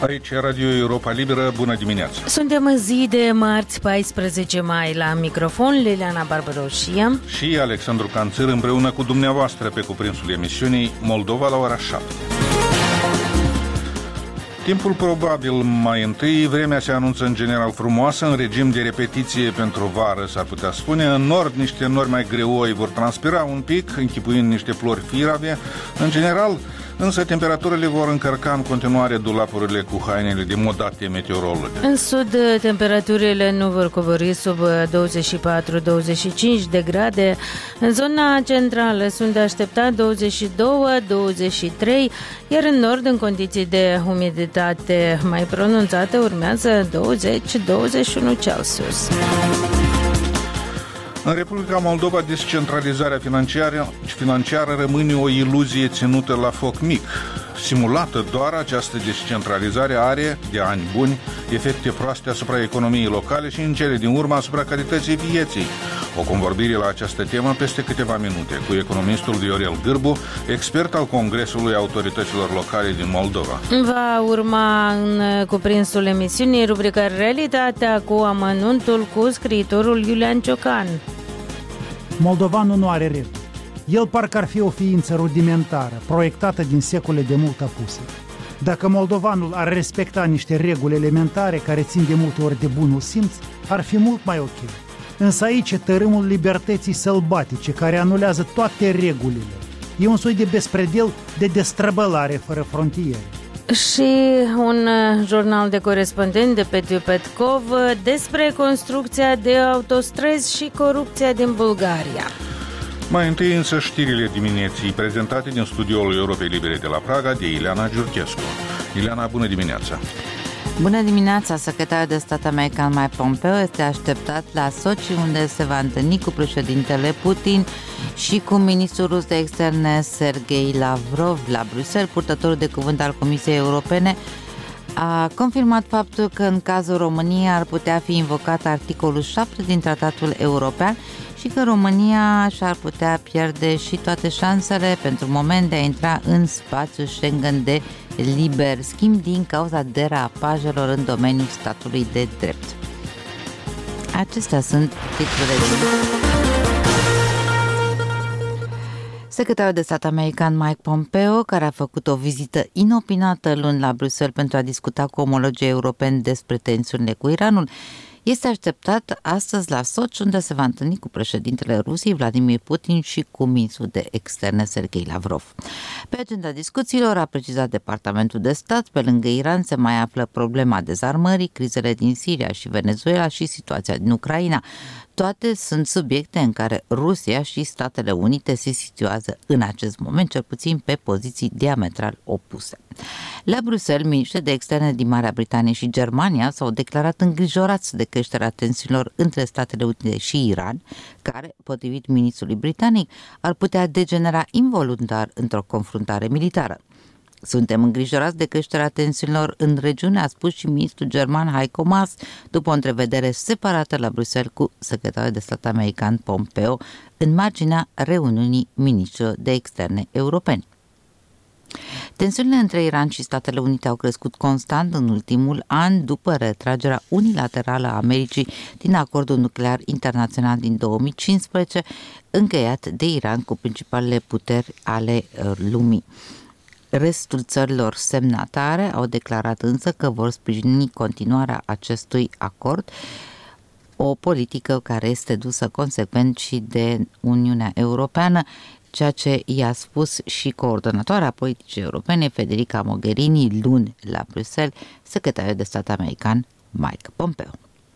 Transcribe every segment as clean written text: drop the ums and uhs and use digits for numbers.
Aici Radio Europa Liberă, bună dimineața! Suntem în zi de marți 14 mai la microfon, Liliana Barbaroșia și Alexandru Canțăr împreună cu dumneavoastră pe cuprinsul emisiunii Moldova la ora 7. Timpul probabil mai întâi, vremea se anunță în general frumoasă, în regim de repetiție pentru vară, s-ar putea spune. În nord, niște nori mai greoi vor transpira un pic, închipuind niște flori firave. În general, însă temperaturile vor încărca în continuare dulapurile cu hainele de modate meteorologice. În sud, temperaturile nu vor coborî sub 24-25 de grade. În zona centrală sunt de așteptat 22-23, iar în nord, în condiții de umiditate mai pronunțată, urmează 20-21 Celsius. În Republica Moldova, descentralizarea financiară rămâne o iluzie ținută la foc mic. Simulată doar, această descentralizare are, de ani buni, efecte proaste asupra economiei locale și în cele din urmă asupra calității vieții. O convorbire la această temă peste câteva minute cu economistul Viorel Gârbu, expert al Congresului Autorităților Locale din Moldova. Va urma în cuprinsul emisiunii rubrica Realitatea cu amănuntul cu scriitorul Iulian Ciocan. Moldovanul nu are reguli. El parcă ar fi o ființă rudimentară, proiectată din secole de mult apuse. Dacă moldovanul ar respecta niște reguli elementare care țin de multe ori de bunul simț, ar fi mult mai ok. Însă aici e tărâmul libertății sălbatice care anulează toate regulile. E un soi de bespredel de destrăbălare fără frontiere. Și un jurnal de corespondent de Petiu Petkov despre construcția de autostrăzi și corupția din Bulgaria. Mai întâi însă știrile dimineții prezentate din studioul Europei Libere de la Praga de Ileana Giurchescu. Ileana, bună dimineața! Bună dimineața! Secretarul de stat american Mike Pompeo este așteptat la Sochi, unde se va întâlni cu președintele Putin și cu ministrul rus de externe Sergei Lavrov la Bruxelles. Purtătorul de cuvânt al Comisiei Europene a confirmat faptul că în cazul României ar putea fi invocat articolul 7 din Tratatul European și că România și-ar putea pierde și toate șansele pentru moment de a intra în spațiul Schengen de liber schimb din cauza derapajelor în domeniul statului de drept. Acestea sunt titlurile. Secretarul de stat american Mike Pompeo, care a făcut o vizită inopinată luni la Bruxelles pentru a discuta cu omologii europeni despre tensiunile cu Iranul, este așteptat astăzi la Sochi, unde se va întâlni cu președintele Rusiei Vladimir Putin și cu ministrul de externe Sergei Lavrov. Pe agenda discuțiilor, a precizat Departamentul de Stat, pe lângă Iran se mai află problema dezarmării, crizele din Siria și Venezuela și situația din Ucraina. Toate sunt subiecte în care Rusia și Statele Unite se situează în acest moment, cel puțin pe poziții diametral opuse. La Bruxelles, miniștrii de externe din Marea Britanie și Germania s-au declarat îngrijorați de creșterea tensiunilor între Statele Unite și Iran, care, potrivit ministrului britanic, ar putea degenera involuntar într-o confruntare militară. Suntem îngrijorați de creșterea tensiunilor în regiune, a spus și ministrul german Heiko Maas, după o întrevedere separată la Bruxelles cu secretarul de stat american Pompeo, în marginea reuniunii ministrilor de externe europeni. Tensiunile între Iran și Statele Unite au crescut constant în ultimul an după retragerea unilaterală a Americii din acordul nuclear internațional din 2015, încheiat de Iran cu principalele puteri ale lumii. Restul țărilor semnatare au declarat însă că vor sprijini continuarea acestui acord, o politică care este dusă consecvent și de Uniunea Europeană, ceea ce i-a spus și coordonatoarea politicii europene Federica Mogherini luni la Bruxelles, secretarul de stat american Mike Pompeo.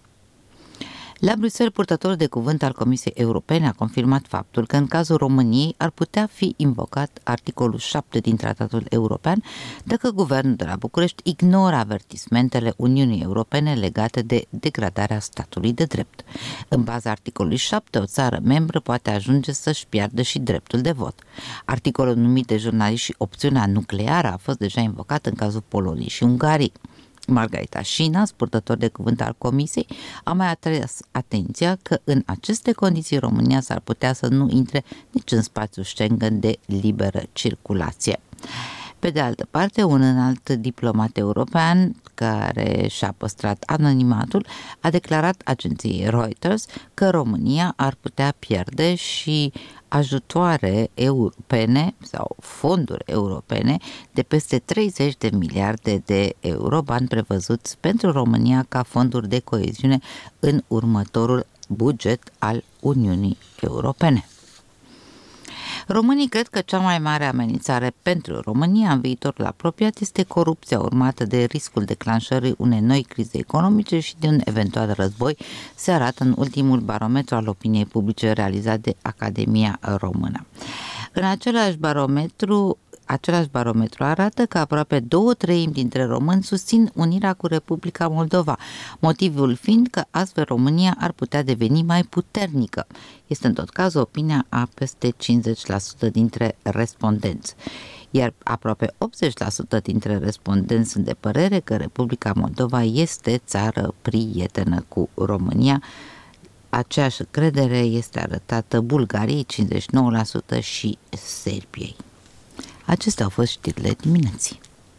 La Bruxelles, purtătorul de cuvânt al Comisiei Europene a confirmat faptul că în cazul României ar putea fi invocat articolul 7 din Tratatul European dacă guvernul de la București ignoră avertismentele Uniunii Europene legate de degradarea statului de drept. În baza articolului 7, o țară membră poate ajunge să-și piardă și dreptul de vot. Articolul numit de jurnaliști și opțiunea nucleară a fost deja invocat în cazul Poloniei și Ungariei. Margarita Șina, purtător de cuvânt al Comisiei, a mai atras atenția că în aceste condiții România s-ar putea să nu intre nici în spațiul Schengen de liberă circulație. Pe de altă parte, un înalt diplomat european care și-a păstrat anonimatul a declarat agenției Reuters că România ar putea pierde și ajutoare europene sau fonduri europene de peste 30 de miliarde de euro, bani prevăzuți pentru România ca fonduri de coeziune în următorul buget al Uniunii Europene. Românii cred că cea mai mare amenințare pentru România în viitorul apropiat este corupția, urmată de riscul declanșării unei noi crize economice și de un eventual război, se arată în ultimul barometru al opiniei publice realizat de Academia Română. În același barometru arată că aproape 2/3 dintre români susțin unirea cu Republica Moldova, motivul fiind că astfel România ar putea deveni mai puternică. Este în tot caz opinia a peste 50% dintre respondenți, iar aproape 80% dintre respondenți sunt de părere că Republica Moldova este țară prietenă cu România. Aceeași credere este arătată Bulgariei 59% și Serbiei. Acestea au fost știrile dimineții.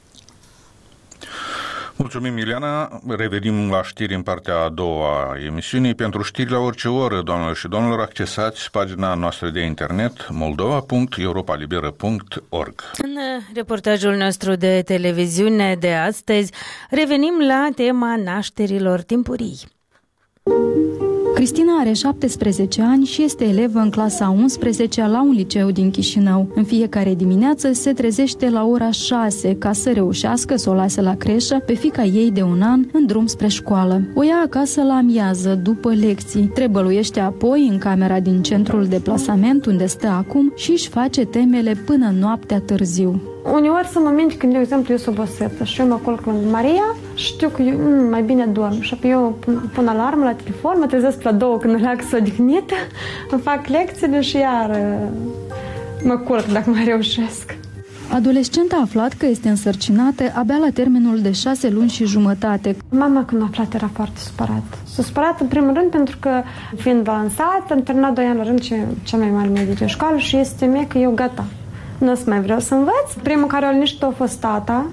Mulțumim, Ileana. Revenim la știri în partea a doua a emisiunii. Pentru știri la orice oră, doamnelor și domnilor, accesați pagina noastră de internet moldova.europalibera.org. În reportajul nostru de televiziune de astăzi revenim la tema nașterilor timpurii. Cristina are 17 ani și este elevă în clasa 11 la un liceu din Chișinău. În fiecare dimineață se trezește la ora 6 ca să reușească să o lase la creșă pe fiica ei de 1 an în drum spre școală. O ia acasă la amiază, după lecții. Trebăluiește apoi în camera din centrul de plasament unde stă acum și își face temele până noaptea târziu. Uneori sunt momente când, de exemplu, eu sunt obosită și eu mă culc lângă Maria și știu că eu mai bine dorm. Și apoi eu pun alarmă la telefon, mă trezesc la 2 când leagă s-o odihnită, îmi fac lecțiile și iar mă culc dacă mai reușesc. Adolescenta a aflat că este însărcinată abia la termenul de 6 luni și jumătate. Mama, când a aflat, era foarte supărată. S-a supărat în primul rând pentru că, fiind balansată, am terminat 2 ani la rând cea mai mare medie de școală și este mie că eu gata. Nu o să mai vreau să învăț. Primul care a liniștit a fost tata.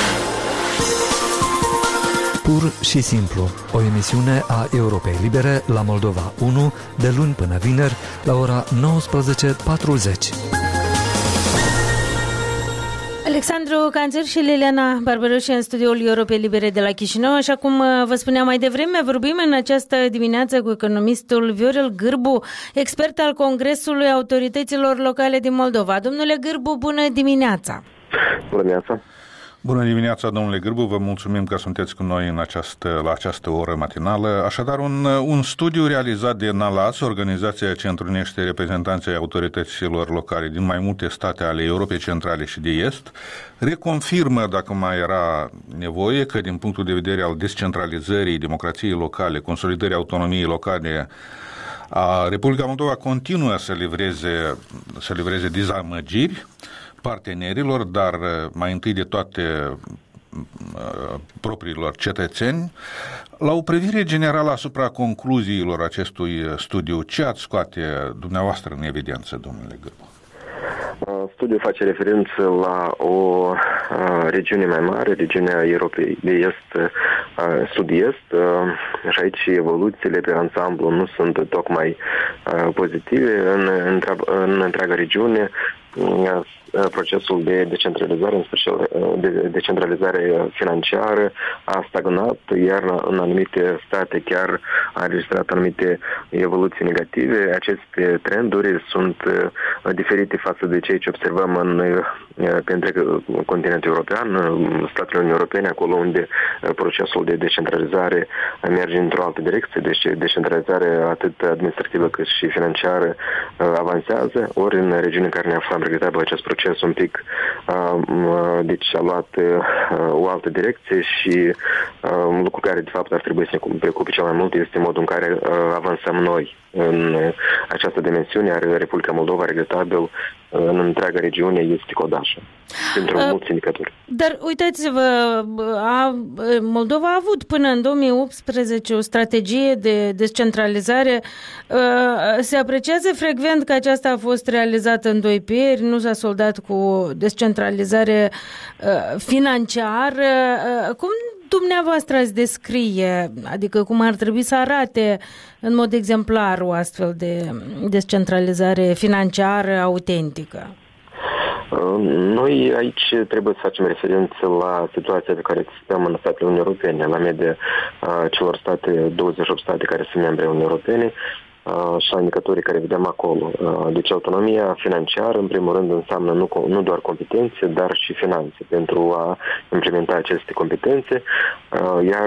Pur și simplu, o emisiune a Europei Libere la Moldova 1, de luni până vineri, la ora 19:40. Alexandru Canțer și Liliana Barbaroși în studioul Europei Libere de la Chișinău. Așa cum vă spuneam mai devreme, vorbim în această dimineață cu economistul Viorel Gârbu, expert al Congresului Autorităților Locale din Moldova. Domnule Gârbu, bună dimineața! Bună dimineața! Bună dimineața, domnule Gârbu, vă mulțumim că sunteți cu noi la această oră matinală. Așadar, un studiu realizat de NALAS, organizația ce întrunește reprezentanții autorităților locale din mai multe state ale Europei Centrale și de Est, reconfirmă, dacă mai era nevoie, că din punctul de vedere al descentralizării democrației locale, consolidării autonomiei locale, Republica Moldova continuă să livreze dezamăgiri partenerilor, dar mai întâi de toate propriilor cetățeni. La o privire generală asupra concluziilor acestui studiu, ce ați scoate dumneavoastră în evidență, domnule Gârbu? Studiul face referință la o regiune mai mare, regiunea Europei de Est, Sud-Est, și aici evoluțiile pe ansamblu nu sunt tocmai pozitive. În întreaga regiune, procesul de decentralizare, în special de decentralizare financiară, a stagnat, iar în anumite state chiar a înregistrat anumite evoluții negative. Aceste trenduri sunt diferite față de ceea ce observăm pe întreg continentul european, statele Uniunii Europene, acolo unde procesul de decentralizare merge într-o altă direcție, deci decentralizarea atât administrativă cât și financiară avansează, ori în regiunea în care ne aflăm regretabil acest proces un pic, deci a luat o altă direcție și lucru care de fapt ar trebui să ne preocupe cel mai mult este modul în care avansăm noi. în această dimensiune, are Republica Moldova, regretabil, în întreaga regiune este codașă, pentru mulți indicatori. Dar uitați-vă, Moldova a avut până în 2018 o strategie de descentralizare. Se apreciază frecvent că aceasta a fost realizată în 2 pieri, nu s-a soldat cu descentralizare financiară. Cum dumneavoastră ați descrie, adică cum ar trebui să arate în mod exemplar o astfel de descentralizare financiară autentică? Noi aici trebuie să facem referință la situația pe care existăm în statele Uniunii Europene, la media celor state, 28 state care sunt membre Uniunii Europene, și la indicatorii care vedem acolo. Deci autonomia financiară, în primul rând, înseamnă nu doar competențe, dar și finanțe pentru a implementa aceste competențe, iar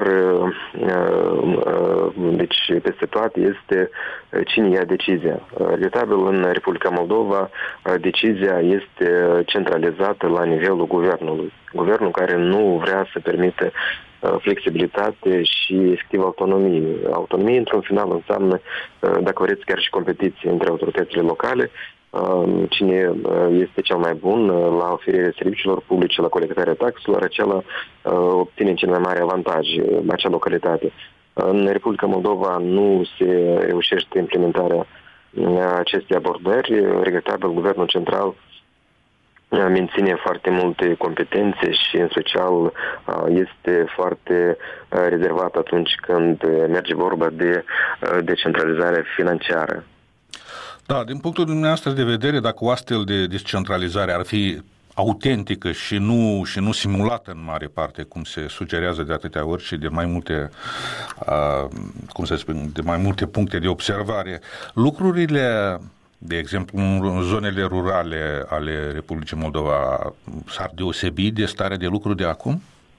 deci peste toate este cine ia decizia. Regretabil, în Republica Moldova, decizia este centralizată la nivelul guvernului. Guvernul care nu vrea să permite flexibilitate și efectiv autonomie. Autonomie, într-un final, înseamnă, dacă vreți, chiar și competiție între autoritățile locale, cine este cel mai bun la oferirea serviciilor publice, la colectarea taxelor, acela obține cel mai mare avantaj, acea localitate. În Republica Moldova nu se reușește implementarea acestei abordări. Regretabil, guvernul central menține foarte multe competențe și, în special, este foarte rezervat atunci când merge vorba de decentralizare financiară. Da, din punctul dumneavoastră de vedere, dacă o astfel de descentralizare ar fi autentică și nu simulată în mare parte, cum se sugerează de atâtea ori și de mai multe, de mai multe puncte de observare, lucrurile, de exemplu, în zonele rurale ale Republicii Moldova, s-ar deosebi de starea de lucru de acum?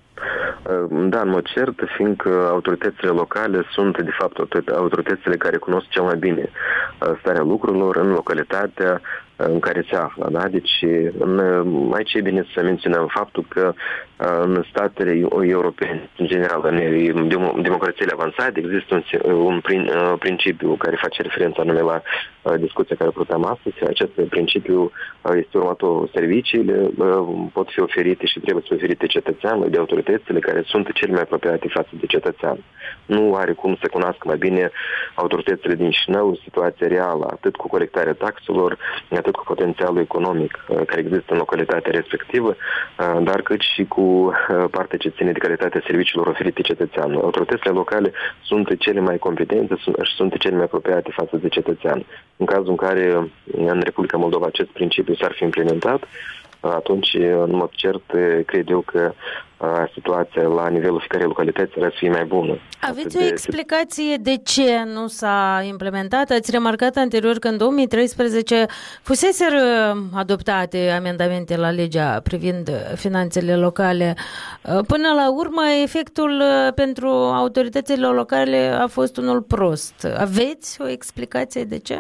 Da, în mod cert, fiindcă autoritățile locale sunt, de fapt, autoritățile care cunosc cel mai bine starea lucrurilor în localitatea în care se află. Da? Deci, aici e bine să menționăm faptul că în statele europene, în general, în democrațiile avansate, există un principiu care face referență anume la discuția care purtăm astăzi. Acest principiu este următorul. Serviciile pot fi oferite și trebuie să oferite cetățeanului de autoritățile care sunt cele mai apropiate față de cetățean. Nu are cum să cunoască mai bine autoritățile din Chișinău situația reală, atât cu colectarea taxelor, atât cu potențialul economic care există în localitatea respectivă, dar cât și cu partea ce ține de calitatea serviciilor oferite cetățeanului. Autoritățile locale sunt cele mai competente și sunt cele mai apropiate față de cetățean. În cazul în care în Republica Moldova acest principiu s-ar fi implementat, atunci, în mod cert, cred eu că situația la nivelul fiecărei localități ar fi mai bună. Aveți o explicație de ce nu s-a implementat? Ați remarcat anterior că în 2013 fuseseră adoptate amendamente la legea privind finanțele locale. Până la urmă, efectul pentru autoritățile locale a fost unul prost. Aveți o explicație de ce?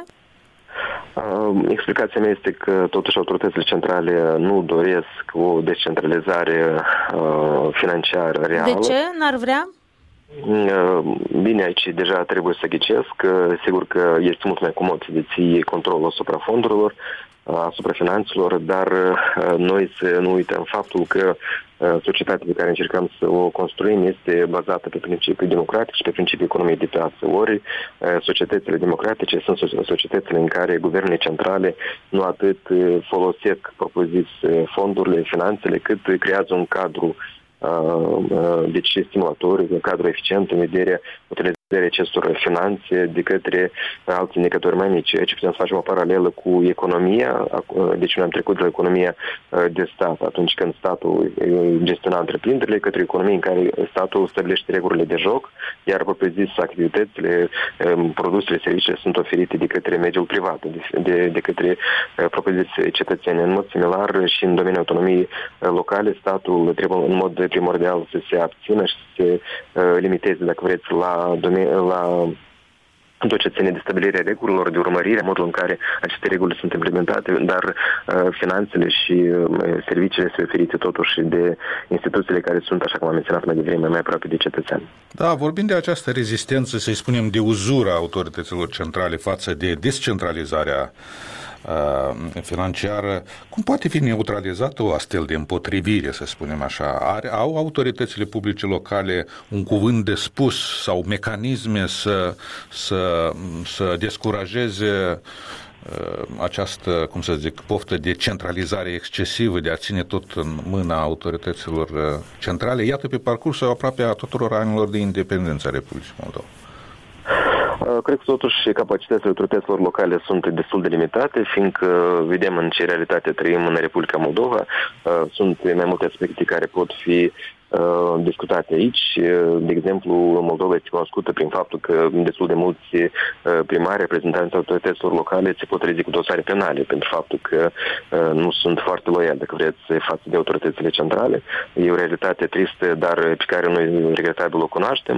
Explicația mea este că totuși autoritățile centrale nu doresc o descentralizare financiară reală. De ce? N-ar vrea? Bine, aici deja trebuie să ghicesc. Sigur că este mult mai comod să deții controlul asupra fondurilor, asupra finanțelor, dar noi să nu uităm faptul că societatea pe care încercăm să o construim este bazată pe principii democratice și pe principii economiei de piață. Ori societățile democratice sunt societățile în care guvernele centrale nu atât folosesc propriu-zis fondurile, finanțele, cât creează un cadru deci stimulatori, un cadru eficient în vederea utilizării acestor finanțe de către alți indicatori mai mici. Aici putem să facem o paralelă cu economia, deci noi am trecut de la economia de stat, atunci când statul gestiona întreprinderile, către economie în care statul stabilește regulile de joc, iar propriu-zis activitățile, produsele, serviciile sunt oferite de către mediul privat, de către propriu-zis cetățeni. În mod similar și în domeniul autonomiei locale, statul trebuie în mod primordial să se abțină și să se limiteze, dacă vreți, la tot ce ține de stabilirea regulilor, de urmărire, modul în care aceste reguli sunt implementate, dar finanțele și serviciile sunt oferite totuși de instituțiile care sunt, așa cum am menționat mai devreme, mai aproape de cetățean. Da, vorbind de această rezistență, să-i spunem, de uzură a autorităților centrale față de descentralizarea financiară, cum poate fi neutralizată o astfel de împotrivire, să spunem așa? Au autoritățile publice locale un cuvânt de spus sau mecanisme să descurajeze această, cum să zic, poftă de centralizare excesivă, de a ține tot în mâna autorităților centrale, iată pe parcursul aproape a tuturor anilor de independență a Republicii Moldova? Cred că totuși capacitățile autorităților locale sunt destul de limitate, fiindcă vedem în ce realitate trăim în Republica Moldova. Sunt mai multe aspecte care pot fi discutate aici. De exemplu, Moldova este cunoscută prin faptul că destul de mulți primari, reprezentanți autorităților locale se pot trezi cu dosare penale pentru faptul că nu sunt foarte loiali, dacă vreți, față de autoritățile centrale. E o realitate tristă, dar pe care noi regretabil o cunoaștem.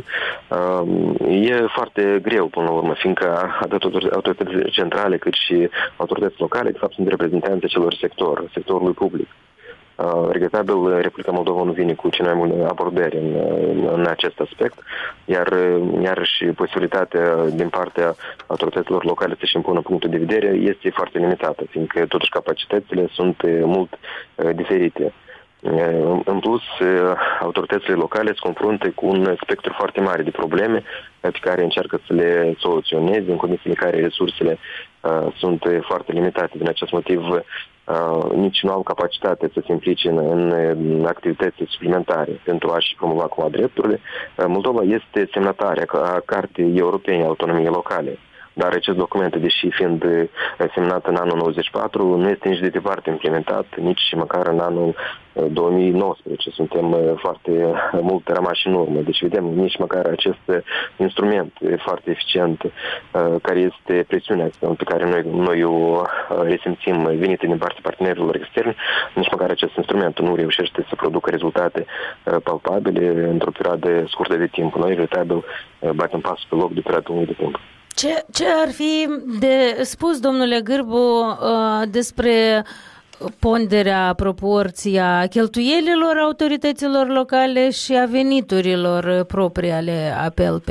E foarte greu până la urmă, fiindcă atât autoritățile centrale cât și autoritățile locale, de fapt, sunt reprezentanți acelor sectorului public. Regretabil, Republica Moldova nu vine cu cele mai multe abordări în acest aspect, iar și posibilitatea din partea autorităților locale să-și impună punctul de vedere este foarte limitată, fiindcă totuși capacitățile sunt mult diferite. În plus, autoritățile locale se confruntă cu un spectru foarte mare de probleme pe care încearcă să le soluționeze în condițiile în care resursele sunt foarte limitate. Din acest motiv, nici nu au capacitate să se implice în activități suplimentare pentru a-și promova cumva drepturile. Moldova este semnatare a Cartei Europene a Autonomiei Locale. Dar acest document, deși fiind semnat în anul 94, nu este nici de departe implementat, nici măcar în anul 2019. Suntem foarte mult rămași în urmă. Deci vedem nici măcar acest instrument foarte eficient, care este presiunea pe care noi o resimțim venită din partea partenerilor externi, nici măcar acest instrument nu reușește să producă rezultate palpabile într-o perioadă scurtă de timp. Noi, veritabil, batem pasul pe loc de perioadă lungă de timp. Ce ar fi de spus, domnule Gârbu, despre ponderea, proporția cheltuielilor autorităților locale și a veniturilor proprii ale APLP?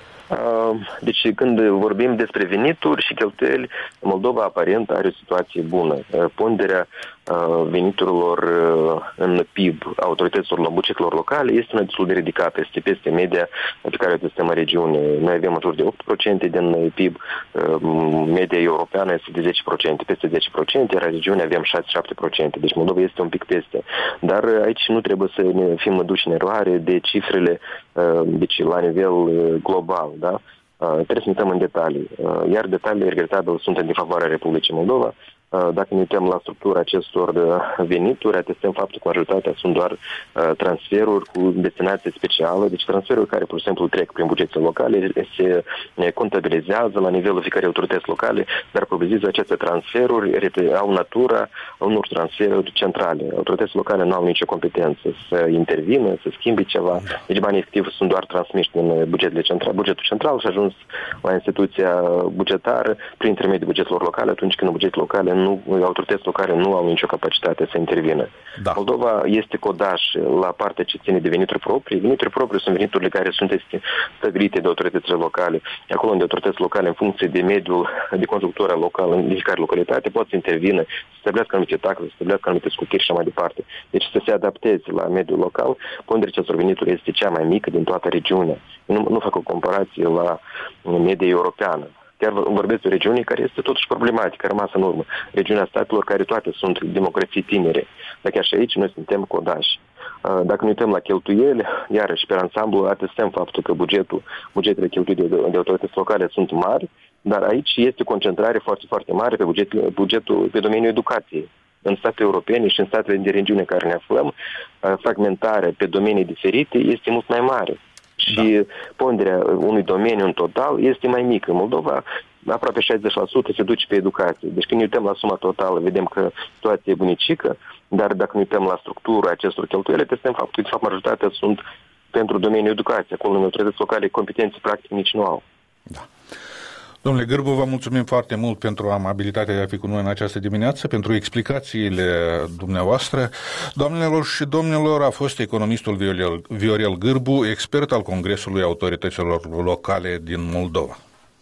Deci când vorbim despre venituri și cheltuieli, Moldova aparent are o situație bună. Ponderea veniturilor în PIB autorităților bugetelor locale este una destul de ridicată, este peste media pe care o testăm în regiune. Noi avem în jur de 8% din PIB, media europeană este de 10%, peste 10%, iar în regiune avem 6-7%, deci Moldova este un pic peste. Dar aici nu trebuie să ne fim duși în eroare de cifrele deci la nivel global, da? Trebuie să ne uităm în detalii, iar detaliile regretabil sunt în defavoarea Republicii Moldova. Dacă ne uităm la structura acestor venituri, atestăm faptul că majoritatea sunt doar transferuri cu destinație specială, deci transferuri care, pur și simplu, trec prin bugetele locale, se contabilizează la nivelul fiecare autorități locale, dar propriu-zis aceste transferuri au natura unor transferuri centrale. Autoritățile locale nu au nicio competență să intervină, să schimbe ceva, deci banii efectiv sunt doar transmiși din bugetul central și ajuns la instituția bugetară prin intermediul bugetelor locale, atunci când bugetele locale autoritățile locale nu au nicio capacitate să intervină. Da. Moldova este codaș la partea ce ține de venituri proprii. Venituri proprii sunt veniturile care sunt stabilite de autoritățile locale. Acolo unde autoritățile locale, în funcție de mediul de conjunctură locală, în fiecare localitate, pot să intervină, să stabilească anumite taxe, să stabilească anumite scutiri și așa mai departe. Deci să se adapteze la mediul local, ponderea acestor venituri este cea mai mică din toată regiunea. Nu fac o comparație la media europeană. Chiar vorbesc de o regiune care este totuși problematică, rămasă în urmă. Regiunea statelor care toate sunt democrații tinere. Dar chiar și aici noi suntem codași. Dacă ne uităm la cheltuieli, iarăși pe ansamblu atestăm faptul că bugetele cheltuite de autorități locale sunt mari, dar aici este o concentrare foarte, foarte mare pe bugetul pe domeniul educației. În statele europene și în statele din regiune care ne aflăm, fragmentarea pe domenii diferite este mult mai mare. Și ponderea unui domeniu în total este mai mică. În Moldova, aproape 60% se duce pe educație. Deci când ne uităm la suma totală, vedem că situația e bunicică, dar dacă ne uităm la structura acestor cheltuieli, testăm faptul că, de fapt, majoritatea sunt pentru domeniul educației. Acolo, în autorități locale, competențe practic nici nu au. Da. Domnule Gârbu, vă mulțumim foarte mult pentru amabilitatea de a fi cu noi în această dimineață, pentru explicațiile dumneavoastră. Doamnelor și domnilor, a fost economistul Viorel Gârbu, expert al Congresului Autorităților Locale din Moldova.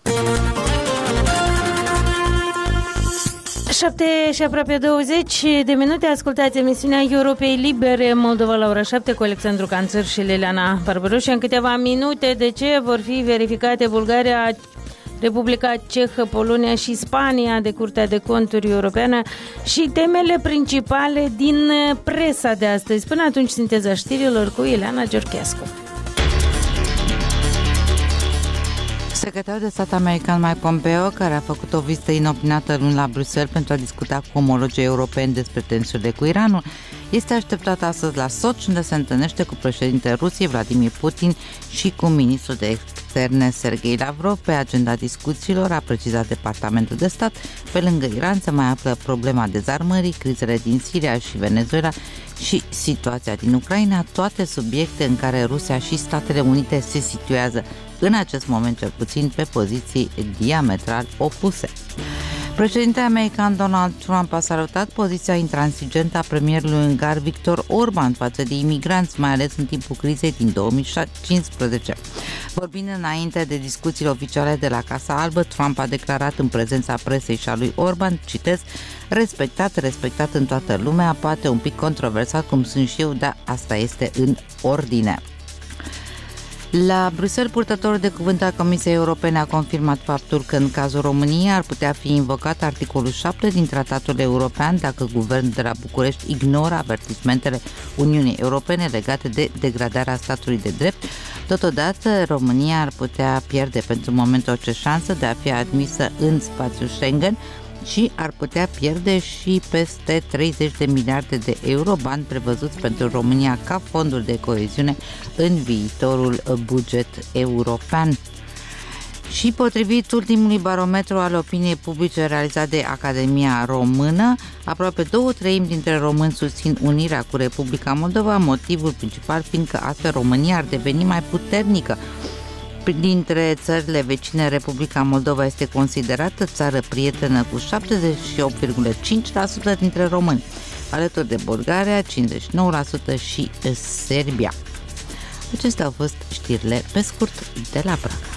7 și aproape 20 de minute, ascultați emisiunea Europei Libere, Moldova la ora 7 cu Alexandru Canțăr și Liliana Barbăruș. În câteva minute, de ce vor fi verificate Bulgaria, Republica Cehă, Polonia și Spania de Curtea de Conturi Europeană și temele principale din presa de astăzi. Până atunci, sinteza știrilor cu Ileana Georgescu. Secretarul de stat american Mike Pompeo, care a făcut o vizită inopinată luni la Bruxelles pentru a discuta cu omologii europeni despre tensiunile cu Iranul, este așteptat astăzi la Sochi, unde se întâlnește cu președintele Rusiei Vladimir Putin și cu ministrul de externe Sergei Lavrov. Pe agenda discuțiilor, a precizat Departamentul de Stat, pe lângă Iran se mai află problema dezarmării, crizele din Siria și Venezuela și situația din Ucraina, toate subiecte în care Rusia și Statele Unite se situează în acest moment cel puțin pe poziții diametral opuse. Președintele american Donald Trump a salutat poziția intransigentă a premierului ungar Viktor Orban față de imigranți, mai ales în timpul crizei din 2015. Vorbind înainte de discuțiile oficiale de la Casa Albă, Trump a declarat în prezența presei și a lui Orban, citez, respectat în toată lumea, poate un pic controversat cum sunt și eu, dar asta este în ordine. La Bruxelles, purtătorul de cuvânt al Comisiei Europene a confirmat faptul că în cazul României ar putea fi invocat articolul 7 din Tratatul European dacă guvernul de la București ignoră avertismentele Uniunii Europene legate de degradarea statului de drept. Totodată, România ar putea pierde pentru moment orice șansă de a fi admisă în spațiul Schengen și ar putea pierde și peste 30 de miliarde de euro, bani prevăzuți pentru România ca fonduri de coeziune în viitorul buget european. Și potrivit ultimului barometru al opiniei publice realizat de Academia Română, aproape 2/3 dintre români susțin unirea cu Republica Moldova, motivul principal fiind că astfel România ar deveni mai puternică. Dintre țările vecine, Republica Moldova este considerată țară prietenă cu 78,5% dintre români, alături de Bulgaria, 59% și Serbia. Acestea au fost știrile pe scurt de la Praga.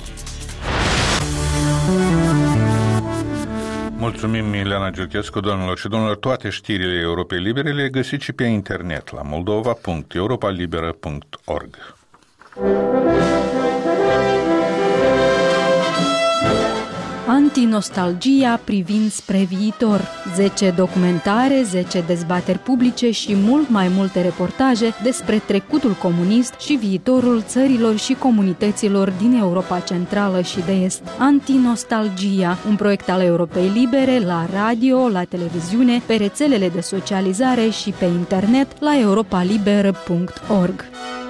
Mulțumim, Ileana Georgescu, doamnelor și domnilor. Toate știrile Europei Libere le găsiți și pe internet la moldova.europalibera.org. Antinostalgia privind spre viitor. 10 documentare, 10 dezbateri publice și mult mai multe reportaje despre trecutul comunist și viitorul țărilor și comunităților din Europa Centrală și de Est. Antinostalgia, un proiect al Europei Libere la radio, la televiziune, pe rețelele de socializare și pe internet la europalibera.org.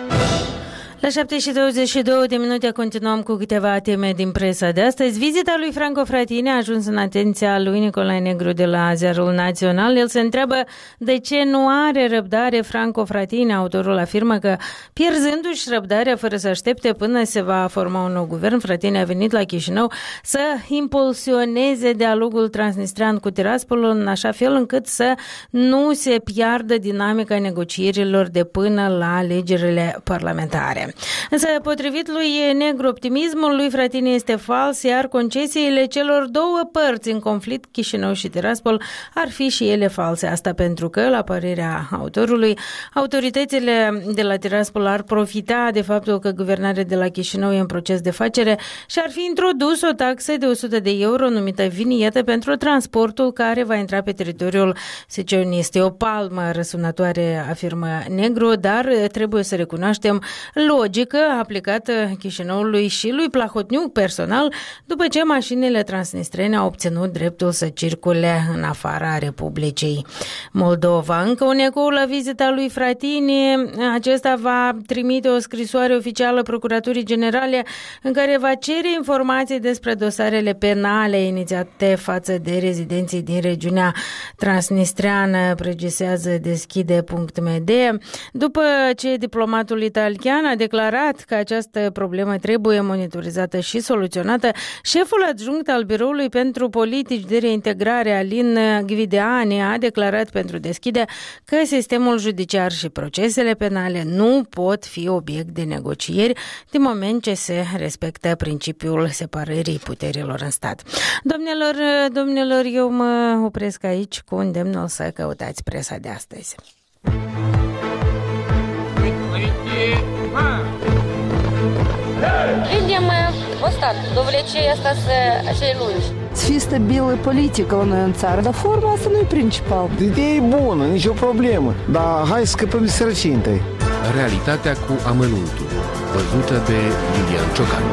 La 7 și 22 de minute continuăm cu câteva teme din presa de astăzi. Vizita lui Franco Frattini a ajuns în atenția lui Nicolae Negru de la Ziarul Național. El se întreabă de ce nu are răbdare Franco Frattini. Autorul afirmă că, pierzându-și răbdarea fără să aștepte până se va forma un nou guvern, Frattini a venit la Chișinău să impulsioneze dialogul transnistrean cu Tiraspol în așa fel încât să nu se piardă dinamica negocierilor de până la alegerile parlamentare. Însă, potrivit lui Negru, optimismul lui Frattini este fals, iar concesiile celor două părți în conflict, Chișinău și Tiraspol, ar fi și ele false. Asta pentru că, la părerea autorului, autoritățile de la Tiraspol ar profita de faptul că guvernarea de la Chișinău e în proces de facere și ar fi introdus o taxă de 100 de euro numită vinietă pentru transportul care va intra pe teritoriul secessionist. E o palmă răsunătoare, afirmă Negru, dar trebuie să recunoaștem logică aplicată Chișinăului și lui Plahotniuc personal după ce mașinile transnistrene au obținut dreptul să circule în afara Republicii Moldova. Încă un ecou la vizita lui Frattini. Acesta va trimite o scrisoare oficială Procuraturii Generale în care va cere informații despre dosarele penale inițiate față de rezidenții din regiunea transnistreană, precizează deschide.md. După ce diplomatul italian a declarat că această problemă trebuie monitorizată și soluționată, șeful adjunct al Biroului pentru Politici de Reintegrare, Alin Gvideani, a declarat pentru Deschide că sistemul judiciar și procesele penale nu pot fi obiect de negocieri din moment ce se respectă principiul separării puterilor în stat. Domnilor, eu mă opresc aici cu îndemnul să căutați presa de astăzi. Видим остаток, довлечение остаться acei lungi. Să fie stabilă politică la noi în țară, dar forma asta nu e principal. Ideea e bună, nicio problemă, dar hai să scăpăm de sărăcie întâi. Realitatea cu amănuntul, văzută de Iulian Ciocan.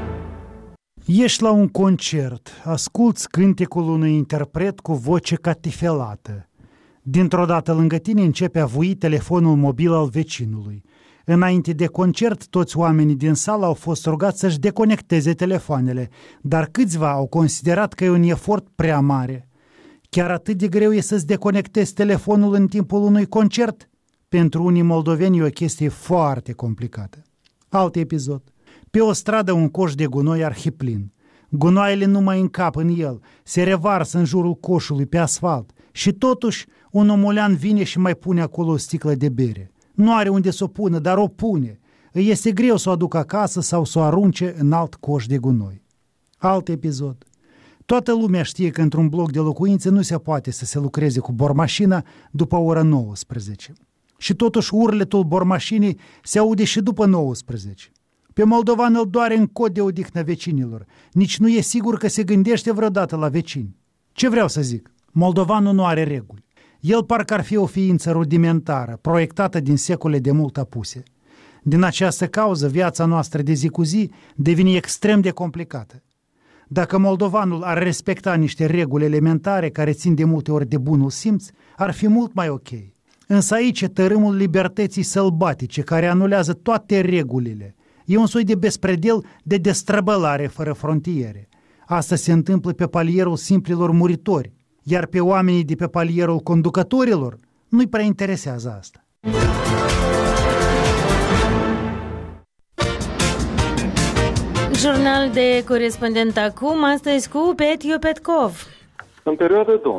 Ești la un concert, asculți cântecul unui interpret cu voce catifelată. Dintr-o dată lângă tine începe a vui telefonul mobil al vecinului. Înainte de concert, toți oamenii din sală au fost rugați să-și deconecteze telefoanele, dar câțiva au considerat că e un efort prea mare. Chiar atât de greu e să-ți deconectezi telefonul în timpul unui concert? Pentru unii moldoveni e o chestie foarte complicată. Alt episod. Pe o stradă un coș de gunoi arhiplin. Gunoaiele nu mai încap în el, se revarsă în jurul coșului pe asfalt și totuși un omolean vine și mai pune acolo o sticlă de bere. Nu are unde să o pună, dar o pune. Îi este greu să o aducă acasă sau să o arunce în alt coș de gunoi. Alt episod. Toată lumea știe că într-un bloc de locuințe nu se poate să se lucreze cu bormașina după ora 19. Și totuși urletul bormașinii se aude și după 19. Pe moldovan îl doare în cod de odihnă vecinilor. Nici nu e sigur că se gândește vreodată la vecini. Ce vreau să zic? Moldovanul nu are reguli. El parcă ar fi o ființă rudimentară, proiectată din secole de mult apuse. Din această cauză, viața noastră de zi cu zi devine extrem de complicată. Dacă moldovanul ar respecta niște reguli elementare care țin de multe ori de bunul simț, ar fi mult mai ok. Însă aici e tărâmul libertății sălbatice care anulează toate regulile. E un soi de bespredel de destrăbălare fără frontiere. Asta se întâmplă pe palierul simplilor muritori, iar pe oamenii de pe palierul conducătorilor nu-i prea interesează asta. Jurnal de corespondent acum, astăzi cu Petiu Petkov. În perioada 2007-2020,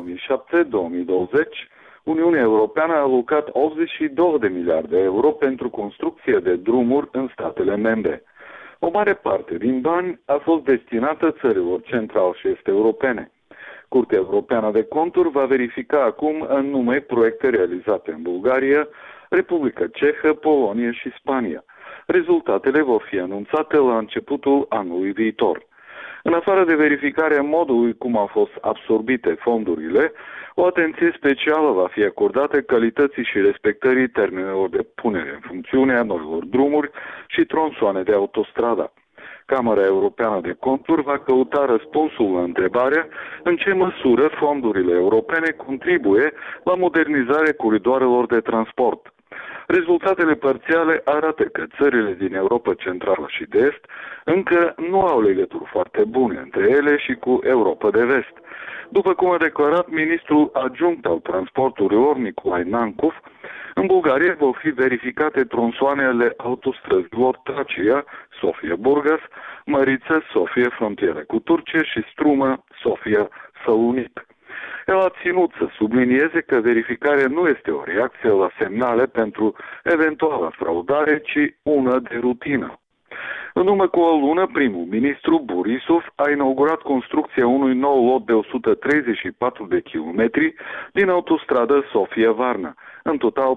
Uniunea Europeană a alocat 82 de miliarde de euro pentru construcție de drumuri în statele membre. O mare parte din bani a fost destinată țărilor central și est europene. Curtea Europeană de Conturi va verifica acum în nume proiecte realizate în Bulgaria, Republica Cehă, Polonia și Spania. Rezultatele vor fi anunțate la începutul anului viitor. În afară de verificarea modului cum au fost absorbite fondurile, o atenție specială va fi acordată calității și respectării termenelor de punere în funcțiune a noilor drumuri și tronsoane de autostradă. Camera Europeană de Conturi va căuta răspunsul la întrebarea în ce măsură fondurile europene contribuie la modernizarea coridoarelor de transport. Rezultatele parțiale arată că țările din Europa Centrală și de Est încă nu au legături foarte bune între ele și cu Europa de Vest. După cum a declarat ministrul adjunct al transporturilor Nicolae Nancov, în Bulgaria vor fi verificate tronsoanele autostrăzilor Tracia, Sofia-Burgas, Măriță, Sofia, frontieră cu Turcia și Struma, Sofia, Salonic. El a ținut să sublinieze că verificarea nu este o reacție la semnale pentru eventuală fraudare, ci una de rutină. În urmă cu o lună, primul ministru Borisov a inaugurat construcția unui nou lot de 134 de kilometri din autostradă Sofia-Varna, în total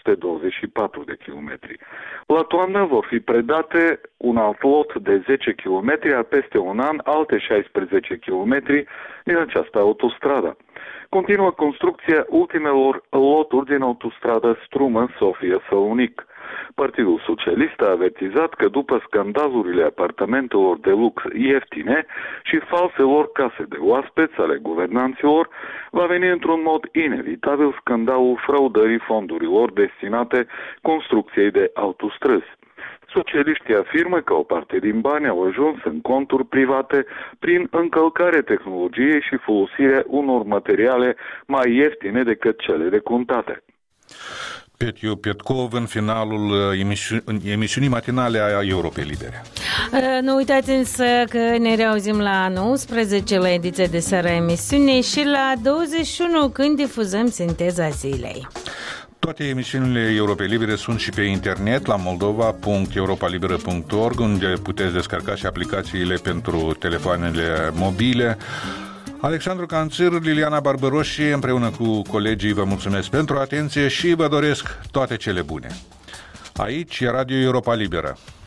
424 de kilometri. La toamnă vor fi predate un alt lot de 10 kilometri, iar peste un an alte 16 kilometri din această autostradă. Continuă construcția ultimelor loturi din autostradă Strumă-Sofia-Salonic. Partidul Socialist a avertizat că după scandalurile apartamentelor de lux ieftine și falselor case de oaspeți ale guvernanților, va veni într-un mod inevitabil scandalul fraudării fondurilor destinate construcției de autostrăzi. Socialiștii afirmă că o parte din bani au ajuns în conturi private prin încălcarea tehnologiei și folosirea unor materiale mai ieftine decât cele decontate. Petiu Petkov în finalul emisiunii matinale a Europei Libere. Nu uitați însă că ne reauzim la 19 la ediția de seară a emisiunii și la 21 când difuzăm Sinteza Zilei. Toate emisiunile Europei Libere sunt și pe internet la moldova.europalibera.org, unde puteți descărca și aplicațiile pentru telefoanele mobile. Alexandru Canțir, Liliana Barbăroși, împreună cu colegii vă mulțumesc pentru atenție și vă doresc toate cele bune. Aici e Radio Europa Liberă.